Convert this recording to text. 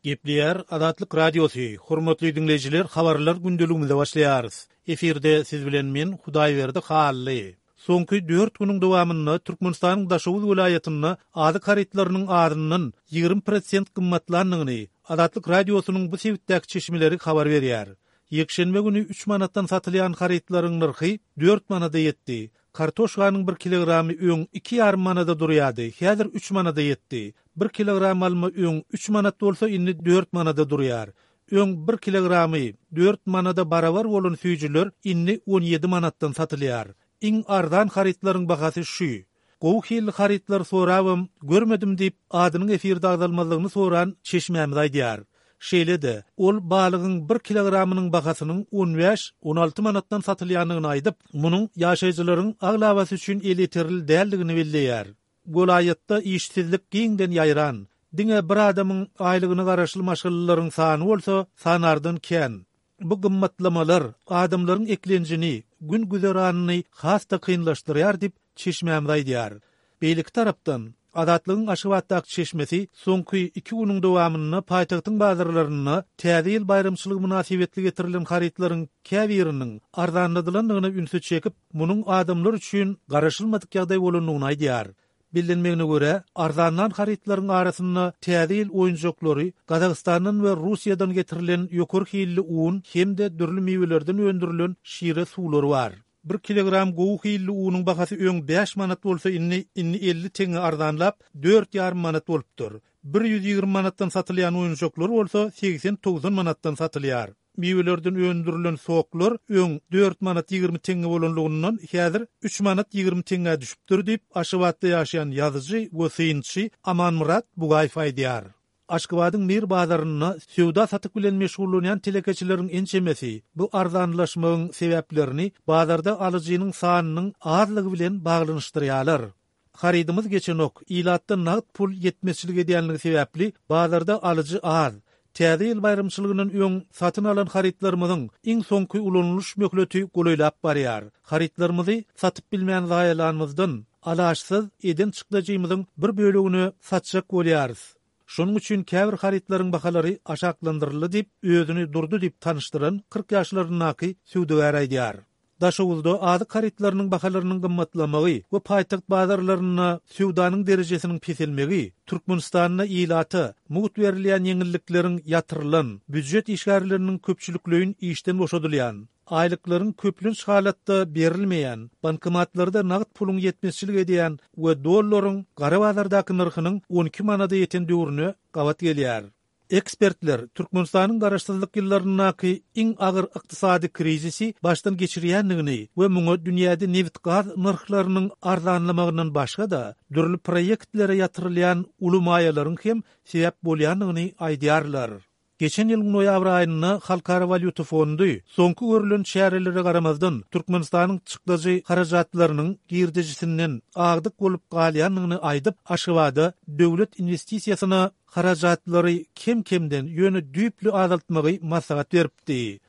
Gepleyer Adatlyk Radiosu. Hormatly dinleyijiler, habarlar gündelігimizde başlaýarys. Eferde siz bilen men Hudaýberdi Hally. Soňky 4 güniň dowamynda Türkmenistanyň Daşowuz vilayatyny ady haritlarynyň adynyň 20% gymmatlandygyny Adatlyk Radiosunyň bu sebäpdäki çeşmeleri habar berýär. Ýekşenbe güni 3 manatdan satylýan haritlaryň narhy 4 manada ýetdi. Kartoşkanyň 1 kilogramy öň 2,5 manada durýardy. Häzir 3 manada ýetdi. 1 kilogram alma öň 3 manat bolsa indi 4 manada durýar. Öň 1 kilogramy 4 manada barabar bolan süýjüler indi 17 manatdan satylýar. Iň ardan haritlaryň bahasy şu. Gowy haritlar sorabym, görmedim diýip adynyň efirde agdalmalygyny soran çeşmämiz aýdýar. Şeýle-de, ol balygyň 1 kilogramynyň bahasynyň 15-16 manatdan satylýanyny aýdyp, munyň ýaşaýjylaryň aglabasy üçin eliterli däldigini bildirýär. Golaýatda işsizlik giňden ýaýran, diňe bir adamyň aýlygyny garaşyl maşgullylaryň sany bolsa, sanardan kän. Bu gymmatlamalar adamlaryň eklenjini, gün güzeranyny hasda kynlaşdyrýar diýip çeşmämiz aýdýar. Beýlik tarapdan Adatlygyň Aşgabatdaky çeşmesi soňky 2 güniň dowamyny paýtagtyň bazarlaryna täze ýyl bayramçylygy münasibetli getirilen haritlaryň käbiriniň arzanladylandygyny ünsü çekip, munyň adamlar üçin garaşylmadyk ýagdaý bolandygyny aýdýar. Bilinmegine göre, arzanlan haritlaryň arasynda täze ýyl oýunjaklary, Gazagystanyň we Russiýadan getirilen ýokary hilli un hemde dürli mewelerden öndürilen şire suwlary bar. 1 kilogram gowy hilli unyň bahasy öň 5 manat bolsa inni 50 teňe arzanlap 4,5 manat bolupdyr. 120 manatdan satylýan oýunjoklar bolsa 80-90 manatdan satylýar. Mewelerden öndürilen soklar öň 4 manat 20 teňe bolanlygyndan häzir 3 manat 20 teňe düşüpdir diýip Aşgabatda ýaşaýan ýazyjy we synçy Aman Murat Bugaýew aýdýar. Aşgabatyň bir bazaryna söwda satyk bilen meşgullanýan telekeçileriň ençemesi bu arzanlaşmagyň sebäplerini bazarda alyjynyň sanynyň azlygy bilen baglanyşdyrýarlar. Haridimiz geçen ok ilatda nagd pul ýetmezçiligi edýänligi sebäpli bazarda alyjy az. Täze ýyl bayramçylygynyň öň satyn alan haritlarymyzyň iň soňky ulanylýş möhleti golaýlap barýar. Haritlarymyzy satyp bilmän gaýalanmyzdan alaşsyz eden çykdajymyzyň bir bölegini satjak bolýarys. Şonuň üçin käbir haritlaryň bahalary aşaklandyryldy diýip özüni durdy diýip tanışdyran 40 ýaşlarynyňky süwdegär aýdýar. Daşowuzda ady haritlarynyň bahalarynyň gymmatlamagy we paýtagt bazarlaryna süwdanyň derejesiniň peselmegi, Türkmenistanyna ýylaty, mugut berilýän ýeňillikleriň ýatyrylan, büdjet işgärleriniň köpçüliklüğün işden boşadylýan, aýlyklaryň köplünç halatda berilmeýän, bankomatlarda nagd puluň ýetmezçilik edýän we dollaryň gara bazardaky narhynyň 12 manada ýeten döwrüne gabat gelýär. Ekspertler Türkmenistanyň garaşsyzlyk ýyllarynyňky iň agyr ykdysady krizisi başdan geçirýändigini we muňa dünýäde neft gaz narhlarynyň arzanlamagynyň başga da dürli proýektlere ýatyrylýan uly maýalaryň hem sebäp bolýandygyny aýdýarlar. Geçen ýyl noýabr aýyna Halkara Valyuta Fondy soňky görülen şäherlere garamazdan Türkmenistanyň çykdajy harajatlarynyň girdejisinden agdyk bolup galýanlygyny aýdyp, Aşgabatda döwlet investisiýasyna harajatlary kim-kimden ýöne düýpli azaltmagy maslahat beripdi.